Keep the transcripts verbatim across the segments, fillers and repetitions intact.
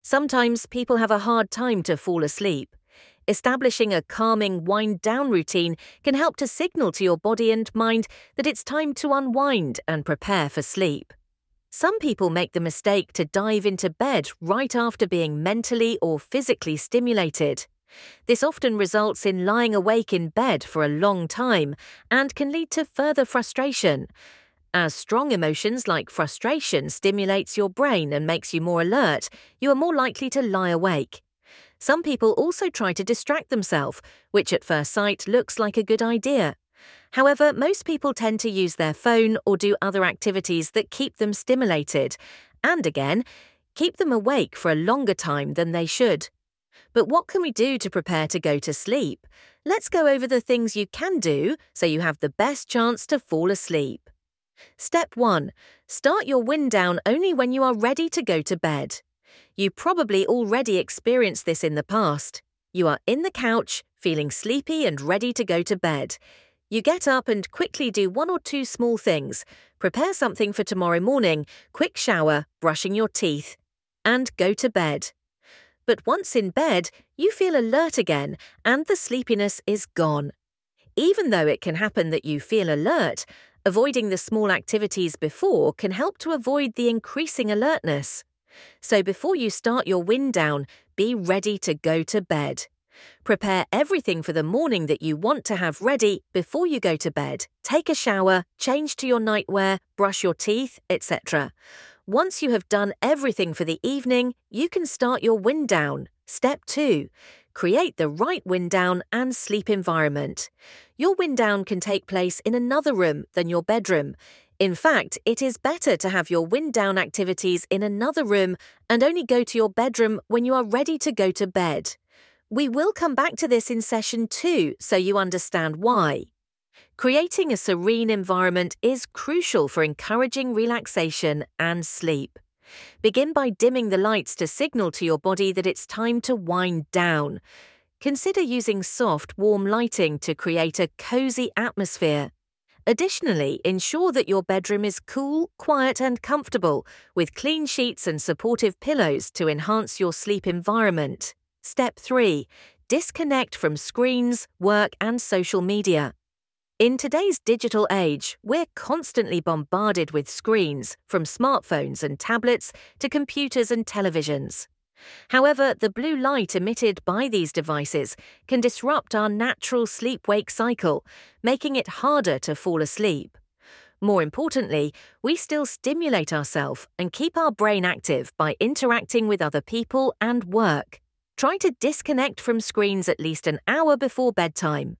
Sometimes people have a hard time to fall asleep. Establishing a calming wind-down routine can help to signal to your body and mind that it's time to unwind and prepare for sleep. Some people make the mistake to dive into bed right after being mentally or physically stimulated. This often results in lying awake in bed for a long time and can lead to further frustration. As strong emotions like frustration stimulates your brain and makes you more alert, you are more likely to lie awake. Some people also try to distract themselves, which at first sight looks like a good idea. However, most people tend to use their phone or do other activities that keep them stimulated, and again, keep them awake for a longer time than they should. But what can we do to prepare to go to sleep? Let's go over the things you can do so you have the best chance to fall asleep. Step one. Start your wind down only when you are ready to go to bed. You probably already experienced this in the past. You are in the couch, feeling sleepy and ready to go to bed. You get up and quickly do one or two small things. Prepare something for tomorrow morning, quick shower, brushing your teeth, and go to bed. But once in bed, you feel alert again and the sleepiness is gone. Even though it can happen that you feel alert, avoiding the small activities before can help to avoid the increasing alertness. So before you start your wind down, be ready to go to bed. Prepare everything for the morning that you want to have ready before you go to bed. Take a shower, change to your nightwear, brush your teeth, et cetera. Once you have done everything for the evening, you can start your wind down. Step two. Create the right wind down and sleep environment. Your wind down can take place in another room than your bedroom. In fact, it is better to have your wind down activities in another room and only go to your bedroom when you are ready to go to bed. We will come back to this in session two so you understand why. Creating a serene environment is crucial for encouraging relaxation and sleep. Begin by dimming the lights to signal to your body that it's time to wind down. Consider using soft, warm lighting to create a cozy atmosphere. Additionally, ensure that your bedroom is cool, quiet and comfortable, with clean sheets and supportive pillows to enhance your sleep environment. Step three. Disconnect from screens, work and social media. In today's digital age, we're constantly bombarded with screens, from smartphones and tablets to computers and televisions. However, the blue light emitted by these devices can disrupt our natural sleep-wake cycle, making it harder to fall asleep. More importantly, we still stimulate ourselves and keep our brain active by interacting with other people and work. Try to disconnect from screens at least an hour before bedtime.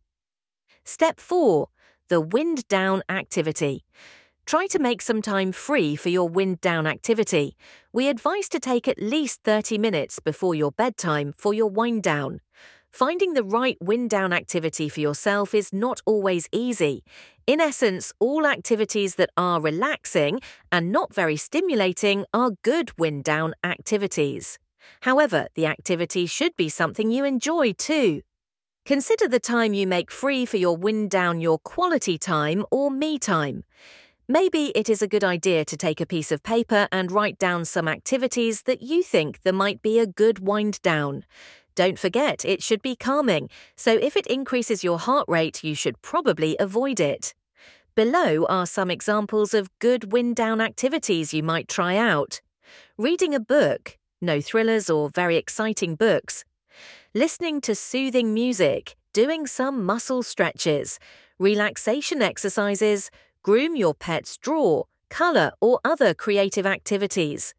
Step four. The wind down activity. Try to make some time free for your wind down activity. We advise to take at least thirty minutes before your bedtime for your wind down. Finding the right wind down activity for yourself is not always easy. In essence, all activities that are relaxing and not very stimulating are good wind down activities. However, the activity should be something you enjoy too. Consider the time you make free for your wind down your quality time or me time. Maybe it is a good idea to take a piece of paper and write down some activities that you think there might be a good wind down. Don't forget, it should be calming, so if it increases your heart rate, you should probably avoid it. Below are some examples of good wind down activities you might try out. Reading a book, no thrillers or very exciting books. Listening to soothing music, doing some muscle stretches, relaxation exercises, groom your pet's draw, colour or other creative activities.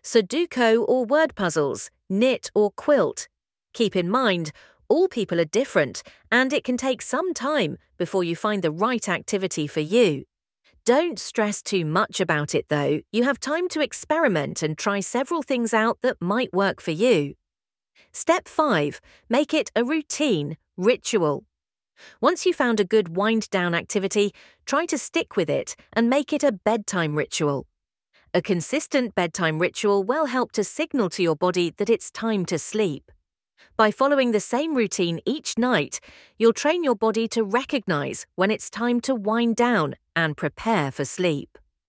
Sudoku or word puzzles, knit or quilt. Keep in mind, all people are different and it can take some time before you find the right activity for you. Don't stress too much about it though. You have time to experiment and try several things out that might work for you. Step five. Make it a routine, ritual. Once you found a good wind-down activity, try to stick with it and make it a bedtime ritual. A consistent bedtime ritual will help to signal to your body that it's time to sleep. By following the same routine each night, you'll train your body to recognize when it's time to wind down and prepare for sleep.